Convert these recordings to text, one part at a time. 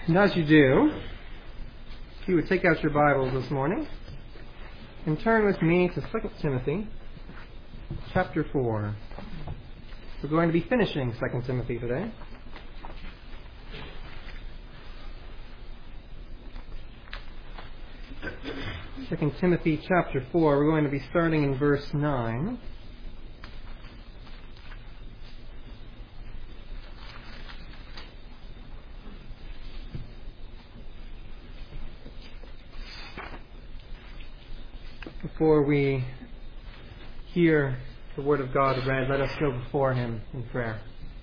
And as you do, if you would take out your Bibles this morning and turn with me to 2 Timothy chapter 4. We're going to be finishing 2 Timothy today. Second Timothy chapter 4, we're going to be starting in verse 9. Before we hear the Word of God read, let us go before Him in prayer.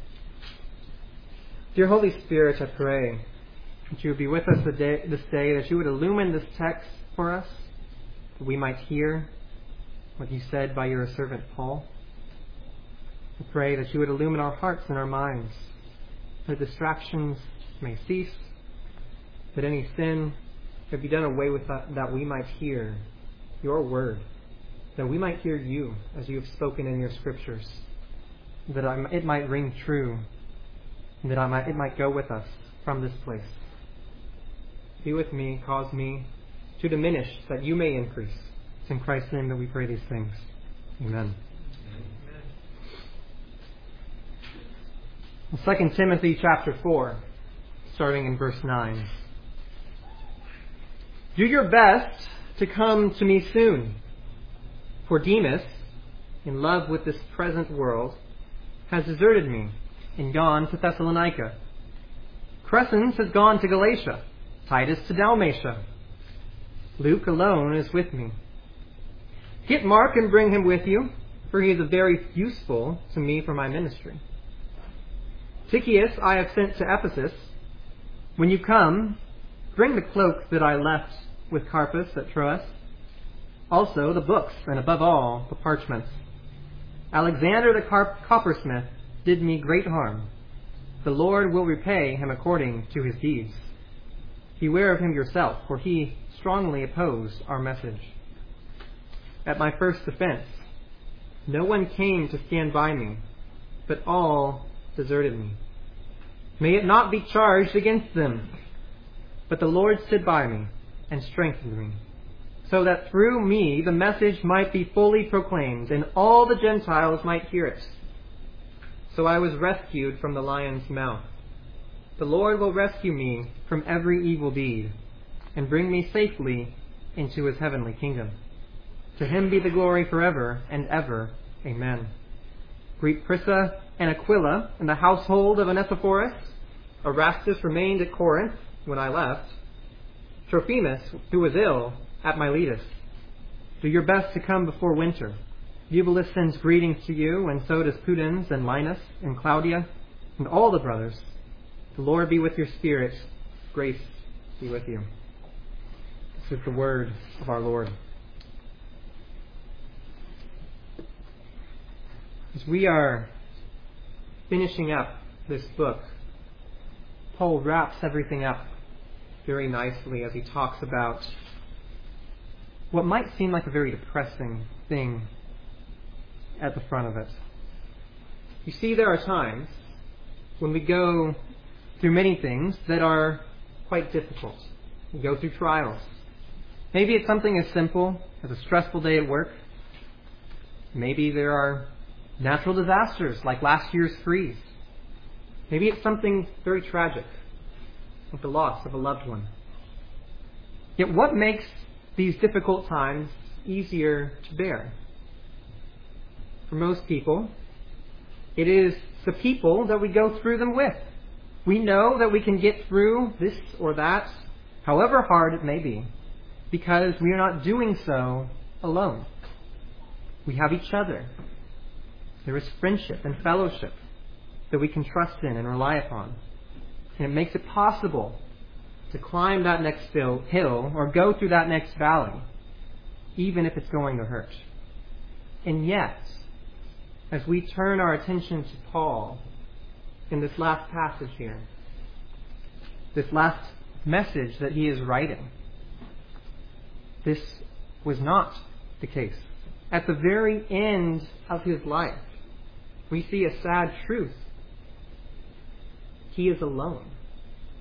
Dear Holy Spirit, I pray that You would be with us this day, that You would illumine this text for us, that we might hear what You said by Your servant Paul. I pray that You would illumine our hearts and our minds, that distractions may cease, that any sin may be done away with, that we might hear Your word, that we might hear You as You have spoken in Your scriptures, that it might ring true, and that it might go with us from this place. Be with me, cause me to diminish, that You may increase. It's in Christ's name that we pray these things. Amen. 2 Timothy chapter 4, starting in verse 9. Do your best to come to me soon. For Demas, in love with this present world, has deserted me and gone to Thessalonica. Crescens has gone to Galatia, Titus to Dalmatia. Luke alone is with me. Get Mark and bring him with you, for he is very useful to me for my ministry. Tychicus I have sent to Ephesus. When you come, bring the cloak that I left with Carpus at Troas, also the books, and above all, the parchments. Alexander the coppersmith did me great harm. The Lord will repay him according to his deeds. Beware of him yourself, for he strongly opposed our message. At my first defense, no one came to stand by me, but all deserted me. May it not be charged against them, but the Lord stood by me and strengthened me, so that through me the message might be fully proclaimed, and all the Gentiles might hear it. So I was rescued from the lion's mouth. The Lord will rescue me from every evil deed, and bring me safely into His heavenly kingdom. To Him be the glory forever and ever. Amen. Greet Prisca and Aquila and the household of Onesiphorus. Erastus remained at Corinth when I left. Trophimus, who was ill, at Miletus. Do your best to come before winter. Eubulus sends greetings to you, and so does Pudens and Linus and Claudia and all the brothers. The Lord be with your spirit. Grace be with you. This is the word of our Lord. As we are finishing up this book, Paul wraps everything up very nicely as he talks about what might seem like a very depressing thing at the front of it. You see, there are times when we go through many things that are quite difficult. We go through trials. Maybe it's something as simple as a stressful day at work. Maybe there are natural disasters like last year's freeze. Maybe it's something very tragic, like the loss of a loved one. Yet what makes these difficult times easier to bear? For most people, it is the people that we go through them with. We know that we can get through this or that, however hard it may be, because we are not doing so alone. We have each other. There is friendship and fellowship that we can trust in and rely upon. And it makes it possible to climb that next hill or go through that next valley, even if it's going to hurt. And yet, as we turn our attention to Paul in this last passage here, this last message that he is writing, this was not the case. At the very end of his life, we see a sad truth. He is alone.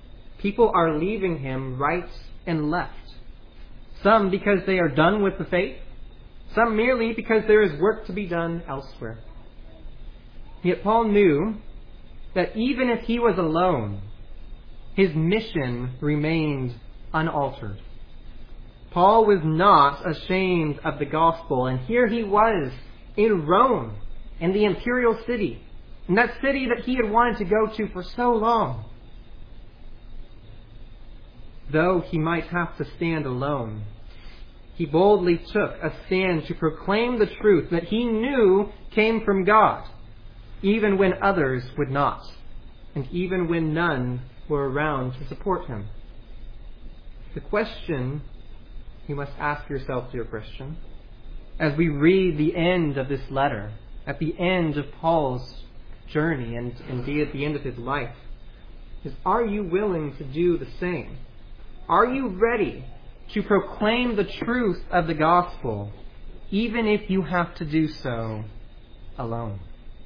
People are leaving him right and left. Some because they are done with the faith, some merely because there is work to be done elsewhere. Yet Paul knew that even if he was alone, his mission remained unaltered. Paul was not ashamed of the gospel, and here he was in Rome, in the imperial city, in that city that he had wanted to go to for so long. Though he might have to stand alone, he boldly took a stand to proclaim the truth that he knew came from God, even when others would not, and even when none were around to support him. The question you must ask yourself, dear Christian, as we read the end of this letter, at the end of Paul's journey, and indeed at the end of his life, is, are you willing to do the same? Are you ready to proclaim the truth of the gospel, even if you have to do so alone?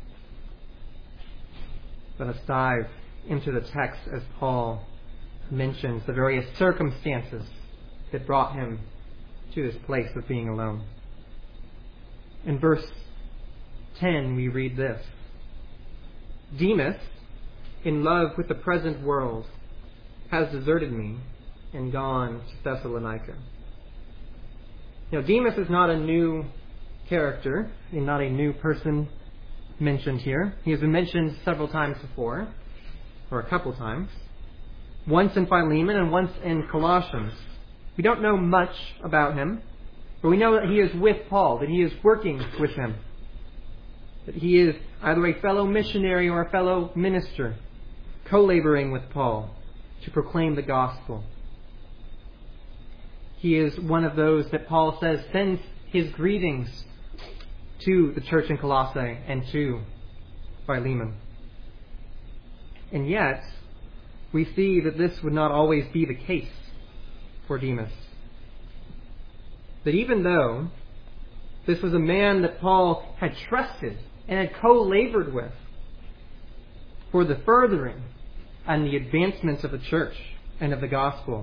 Let us dive into the text as Paul mentions the various circumstances that brought him to this place of being alone. In verse 10 we read this: Demas, in love with the present world, has deserted me and gone to Thessalonica. Now, Demas is not a new character, and not a new person mentioned here. He has been mentioned several times before, or a couple times. Once in Philemon and once in Colossians. We don't know much about him, but we know that he is with Paul, that he is working with him, that he is either a fellow missionary or a fellow minister, co-laboring with Paul to proclaim the gospel. He is one of those that Paul says sends his greetings to the church in Colossae and to Philemon. And yet, we see that this would not always be the case for Demas. That even though this was a man that Paul had trusted and had co-labored with for the furthering and the advancements of the church and of the gospel,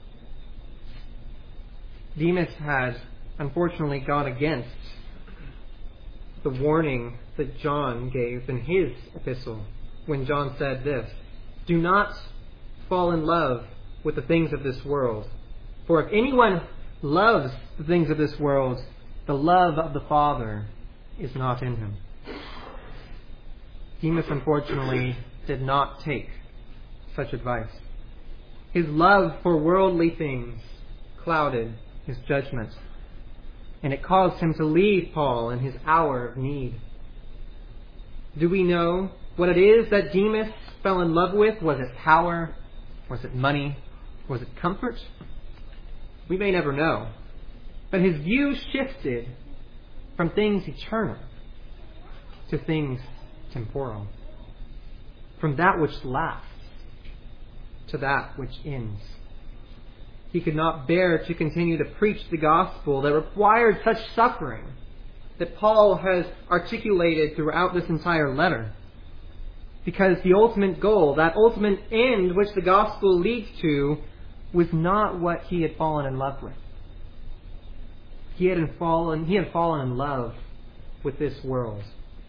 Demas had unfortunately gone against the warning that John gave in his epistle when John said this: do not fall in love with the things of this world, for if anyone loves the things of this world, the love of the Father is not in him. Demas unfortunately did not take such advice. His love for worldly things clouded his judgment, and it caused him to leave Paul in his hour of need. Do we know what it is that Demas fell in love with? Was it power? Was it money? Was it comfort? We may never know. But his view shifted from things eternal to things temporal. From that which lasts to that which ends. He could not bear to continue to preach the gospel that required such suffering that Paul has articulated throughout this entire letter. Because the ultimate goal, that ultimate end which the gospel leads to, was not what he had fallen in love with. He had fallen in love with this world.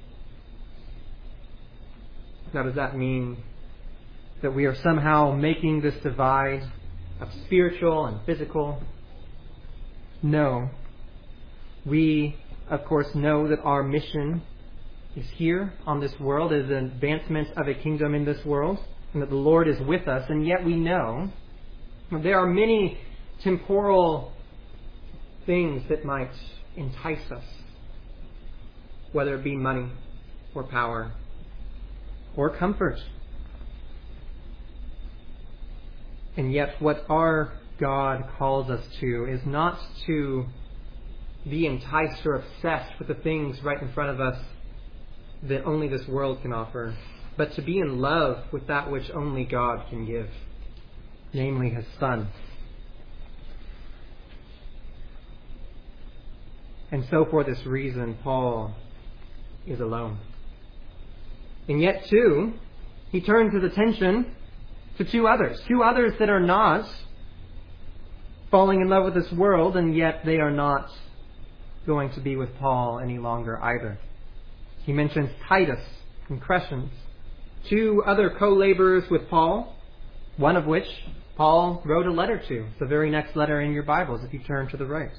Now, does that mean that we are somehow making this divide of spiritual and physical? No. We, of course, know that our mission is here on this world, is an advancement of a kingdom in this world, and that the Lord is with us, and yet we know there are many temporal things that might entice us, whether it be money or power or comfort. And yet what our God calls us to is not to be enticed or obsessed with the things right in front of us that only this world can offer, but to be in love with that which only God can give, namely His Son. And so for this reason, Paul is alone. And yet, too, he turns his attention to two others that are not falling in love with this world, and yet they are not going to be with Paul any longer either. He mentions Titus and Crescens, two other co-laborers with Paul, one of which Paul wrote a letter to. It's the very next letter in your Bibles if you turn to the right.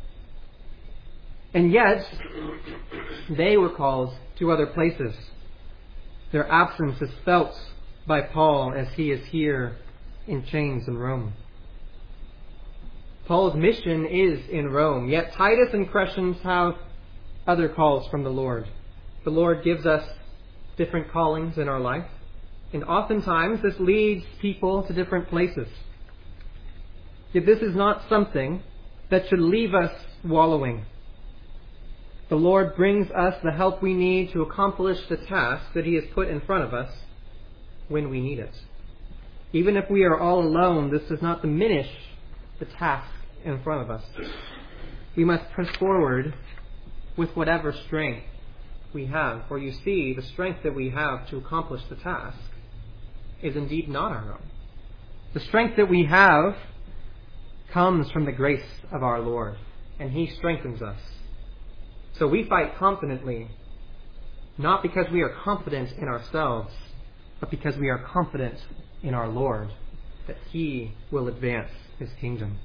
And yet, they were called to other places. Their absence is felt by Paul as he is here in chains in Rome. Paul's mission is in Rome, yet Titus and Crescens have other calls from the Lord. The Lord gives us different callings in our life, and oftentimes this leads people to different places. Yet this is not something that should leave us wallowing. The Lord brings us the help we need to accomplish the task that He has put in front of us when we need it. Even if we are all alone, this does not diminish the task in front of us. We must press forward with whatever strength we have. For you see, the strength that we have to accomplish the task is indeed not our own. The strength that we have comes from the grace of our Lord, and He strengthens us. So we fight confidently, not because we are confident in ourselves, but because we are confident in our Lord, that He will advance His kingdom.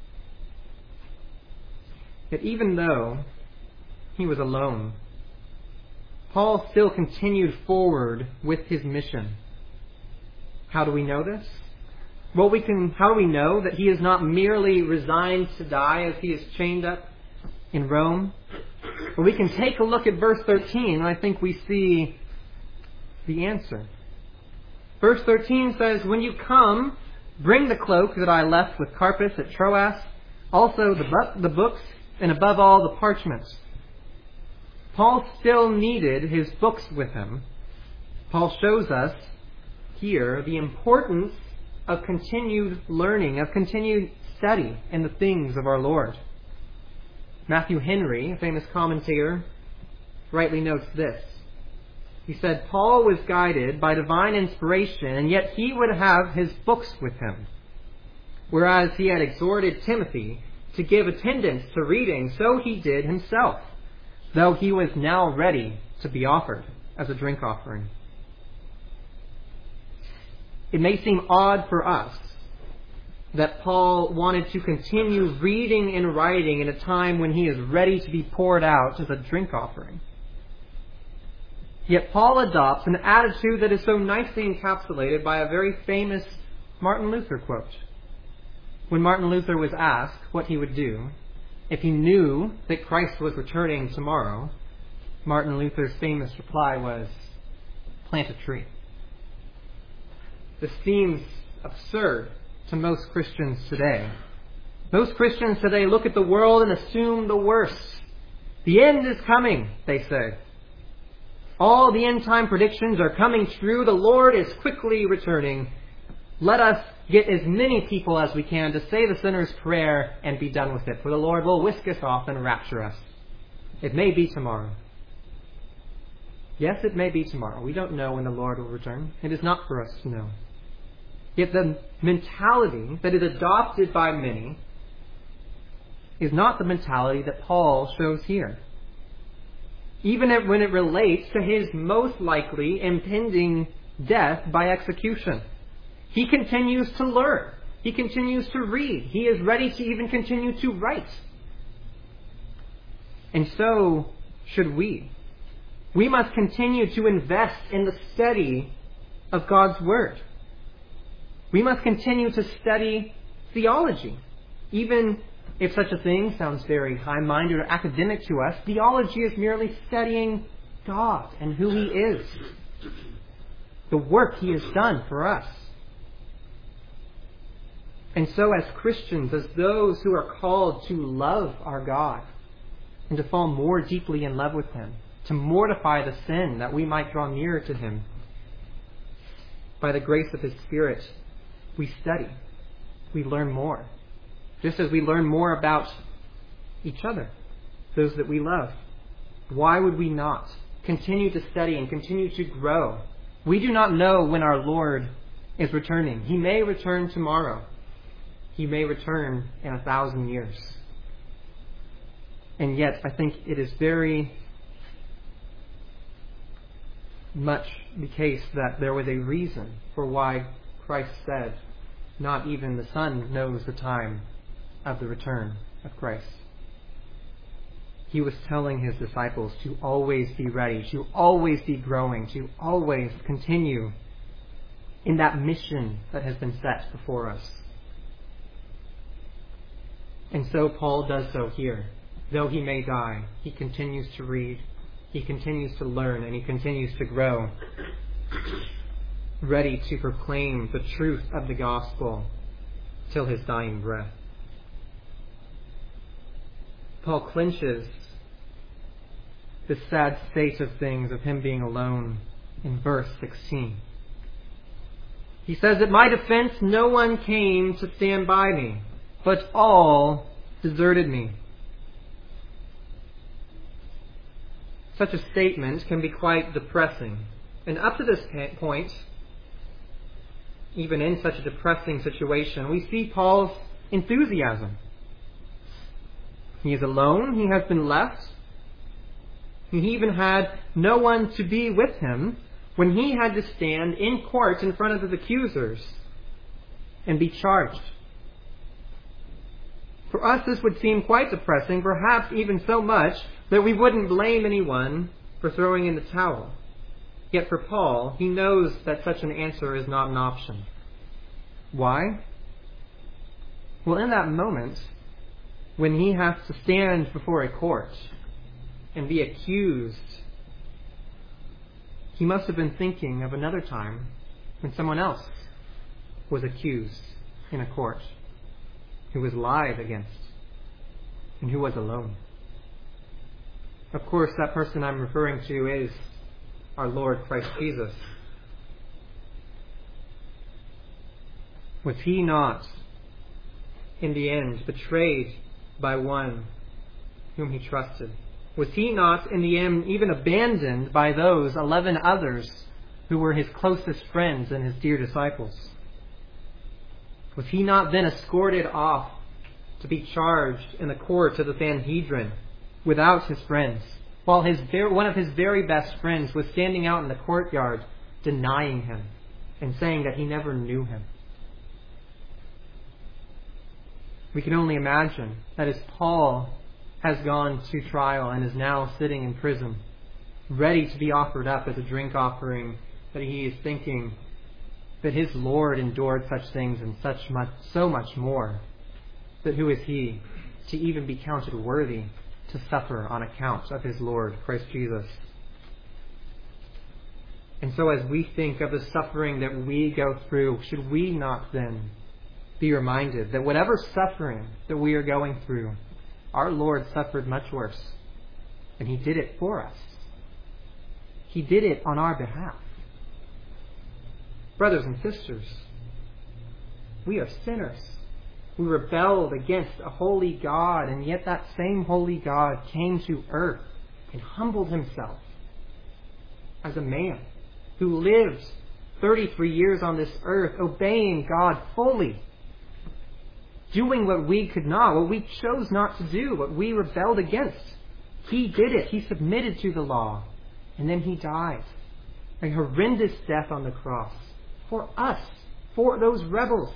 Yet even though he was alone, Paul still continued forward with his mission. How do we know this? Well, how do we know that he is not merely resigned to die as he is chained up in Rome? Well, we can take a look at verse 13, and I think we see the answer. Verse 13 says, "When you come, bring the cloak that I left with Carpus at Troas, also the books, and above all the parchments." Paul still needed his books with him. Paul shows us here the importance of continued learning, of continued study in the things of our Lord. Matthew Henry, a famous commentator, rightly notes this. He said, Paul was guided by divine inspiration, and yet he would have his books with him. Whereas he had exhorted Timothy to give attendance to reading, so he did himself, though he was now ready to be offered as a drink offering. It may seem odd for us that Paul wanted to continue reading and writing in a time when he is ready to be poured out as a drink offering. Yet Paul adopts an attitude that is so nicely encapsulated by a very famous Martin Luther quote. When Martin Luther was asked what he would do if he knew that Christ was returning tomorrow, Martin Luther's famous reply was, "Plant a tree." This seems absurd to most Christians today. Most Christians today look at the world and assume the worst. The end is coming, they say. All the end time predictions are coming true. The Lord is quickly returning. Let us get as many people as we can to say the sinner's prayer and be done with it, for the Lord will whisk us off and rapture us. It may be tomorrow. Yes, it may be tomorrow. We don't know when the Lord will return. It is not for us to know. Yet the mentality that is adopted by many is not the mentality that Paul shows here. Even when it relates to his most likely impending death by execution. He continues to learn. He continues to read. He is ready to even continue to write. And so should we. We must continue to invest in the study of God's Word. We must continue to study theology. Even if such a thing sounds very high-minded or academic to us, theology is merely studying God and who He is. The work He has done for us. And so as Christians, as those who are called to love our God and to fall more deeply in love with Him, to mortify the sin that we might draw nearer to Him, by the grace of His Spirit, we study. We learn more. Just as we learn more about each other, those that we love. Why would we not continue to study and continue to grow? We do not know when our Lord is returning. He may return tomorrow. He may return in 1,000 years. And yet, I think it is very much the case that there was a reason for why Christ said, not even the Son knows the time of the return of Christ. He was telling his disciples to always be ready, to always be growing, to always continue in that mission that has been set before us. And so Paul does so here. Though he may die, he continues to read, he continues to learn, and he continues to grow, ready to proclaim the truth of the gospel till his dying breath. Paul clinches the sad state of things of him being alone in verse 16. He says, "At my defense no one came to stand by me, but all deserted me." Such a statement can be quite depressing. And up to this point, even in such a depressing situation, we see Paul's enthusiasm. He is alone. He has been left. He even had no one to be with him when he had to stand in court in front of his accusers and be charged. For us, this would seem quite depressing, perhaps even so much that we wouldn't blame anyone for throwing in the towel. Yet for Paul, he knows that such an answer is not an option. Why? Well, in that moment, when he has to stand before a court and be accused, he must have been thinking of another time when someone else was accused in a court, who was lied against, and who was alone. Of course, that person I'm referring to is our Lord Christ Jesus. Was he not, in the end, betrayed by one whom he trusted? Was he not, in the end, even abandoned by those 11 others who were his closest friends and his dear disciples? Was he not then escorted off to be charged in the court of the Sanhedrin without his friends, while one of his very best friends was standing out in the courtyard denying him and saying that he never knew him? We can only imagine that as Paul has gone to trial and is now sitting in prison, ready to be offered up as a drink offering, that he is thinking that his Lord endured such things and so much more, that who is he to even be counted worthy to suffer on account of his Lord, Christ Jesus? And so as we think of the suffering that we go through, should we not then be reminded that whatever suffering that we are going through, our Lord suffered much worse, and he did it for us. He did it on our behalf. Brothers and sisters, we are sinners. We rebelled against a holy God, and yet that same holy God came to earth and humbled himself as a man who lived 33 years on this earth, obeying God fully, doing what we could not, what we chose not to do, what we rebelled against. He did it. He submitted to the law, and then he died a horrendous death on the cross for us, for those rebels.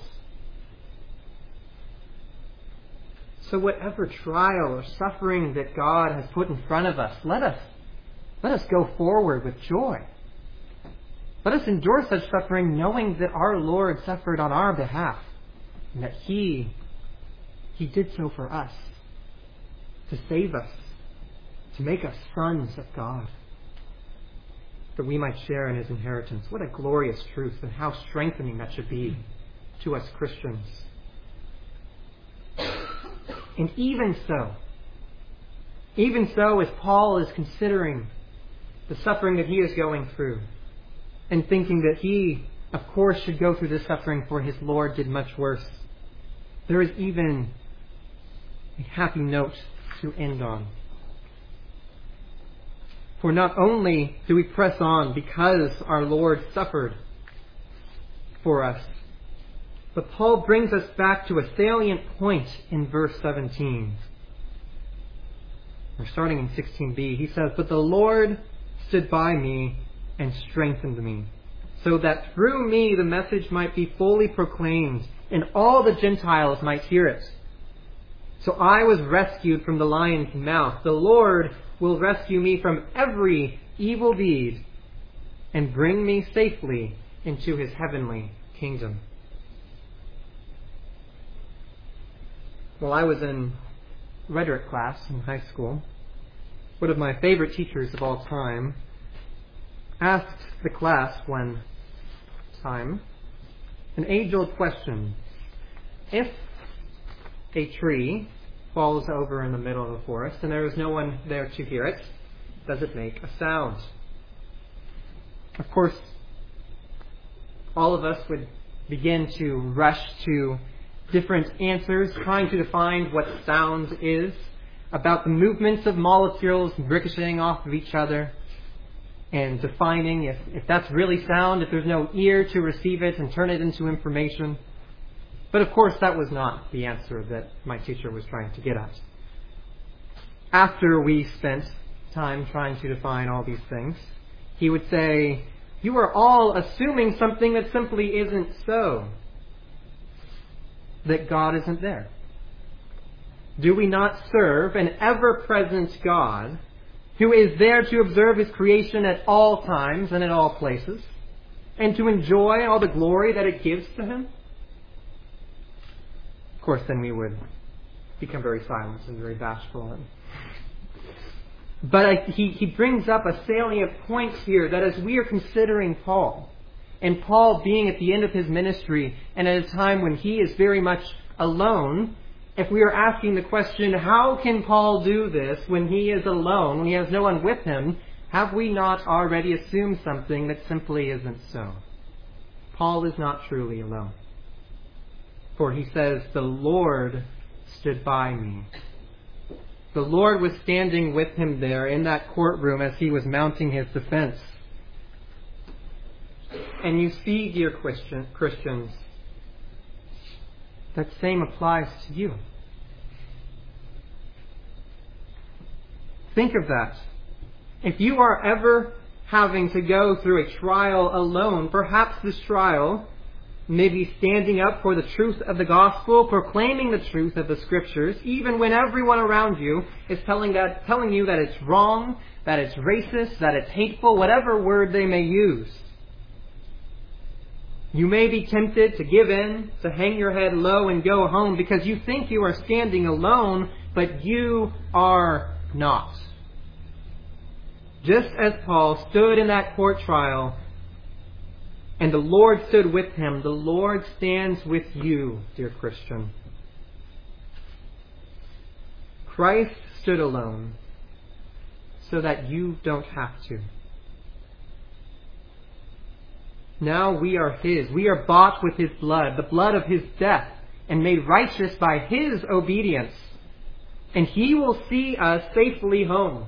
So whatever trial or suffering that God has put in front of us, let us go forward with joy. Let us endure such suffering knowing that our Lord suffered on our behalf, and that He did so for us, to save us, to make us sons of God, that we might share in His inheritance. What a glorious truth, and how strengthening that should be to us Christians. And even so, as Paul is considering the suffering that he is going through, and thinking that he, of course, should go through this suffering for his Lord did much worse, there is even a happy note to end on. For not only do we press on because our Lord suffered, for us. But Paul brings us back to a salient point in verse 17. We're starting in 16b. He says, "But the Lord stood by me and strengthened me, so that through me the message might be fully proclaimed, and all the Gentiles might hear it. So I was rescued from the lion's mouth. The Lord will rescue me from every evil deed and bring me safely into his heavenly kingdom." While I was in rhetoric class in high school, one of my favorite teachers of all time asked the class one time an age-old question. If a tree falls over in the middle of the forest and there is no one there to hear it, does it make a sound? Of course, all of us would begin to rush to different answers, trying to define what sound is, about the movements of molecules ricocheting off of each other, and defining if that's really sound, if there's no ear to receive it and turn it into information. But of course, that was not the answer that my teacher was trying to get at. After we spent time trying to define all these things, he would say, "You are all assuming something that simply isn't so. That God isn't there. Do we not serve an ever-present God who is there to observe his creation at all times and at all places, and to enjoy all the glory that it gives to him?" Of course, then we would become very silent and very bashful. But he brings up a salient point here, that as we are considering Paul, and Paul being at the end of his ministry and at a time when he is very much alone, if we are asking the question, how can Paul do this when he is alone, when he has no one with him, have we not already assumed something that simply isn't so? Paul is not truly alone. For he says, "The Lord stood by me." The Lord was standing with him there in that courtroom as he was mounting his defense. And you see, dear Christians, that same applies to you. Think of that. If you are ever having to go through a trial alone, perhaps this trial may be standing up for the truth of the gospel, proclaiming the truth of the scriptures, even when everyone around you is telling you that it's wrong, that it's racist, that it's hateful, whatever word they may use. You may be tempted to give in, to hang your head low and go home because you think you are standing alone, but you are not. Just as Paul stood in that court trial and the Lord stood with him, the Lord stands with you, dear Christian. Christ stood alone so that you don't have to. Now we are his. We are bought with his blood, the blood of his death, and made righteous by his obedience. And he will see us safely home.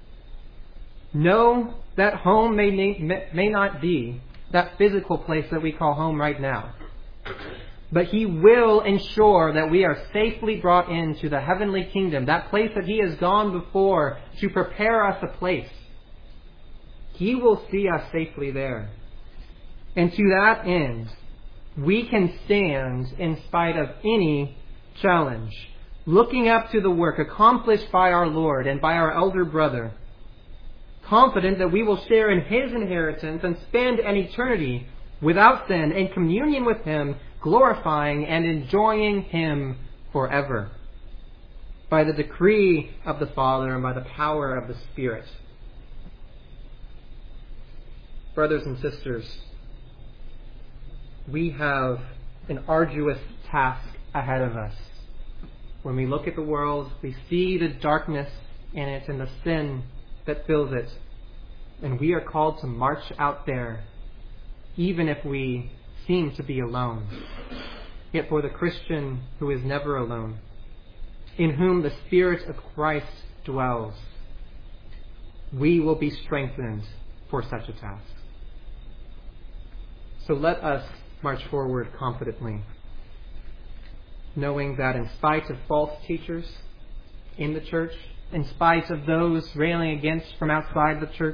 No, that home may not be that physical place that we call home right now. But he will ensure that we are safely brought into the heavenly kingdom, that place that he has gone before to prepare us a place. He will see us safely there. And to that end, we can stand in spite of any challenge, looking up to the work accomplished by our Lord and by our elder brother, confident that we will share in his inheritance and spend an eternity without sin in communion with him, glorifying and enjoying him forever, by the decree of the Father and by the power of the Spirit. Brothers and sisters, we have an arduous task ahead of us. When we look at the world, we see the darkness in it and the sin that fills it. And we are called to march out there, even if we seem to be alone. Yet for the Christian who is never alone, in whom the Spirit of Christ dwells, we will be strengthened for such a task. So let us march forward confidently, knowing that in spite of false teachers in the church, in spite of those railing against from outside the church,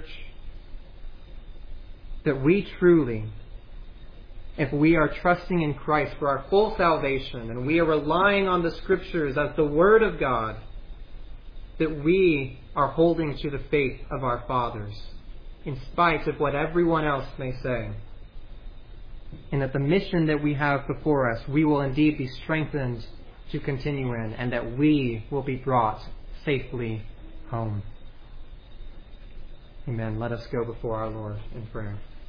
that we truly, if we are trusting in Christ for our full salvation and we are relying on the Scriptures as the Word of God, that we are holding to the faith of our fathers, in spite of what everyone else may say. And that the mission that we have before us, we will indeed be strengthened to continue in, and that we will be brought safely home. Amen. Let us go before our Lord in prayer.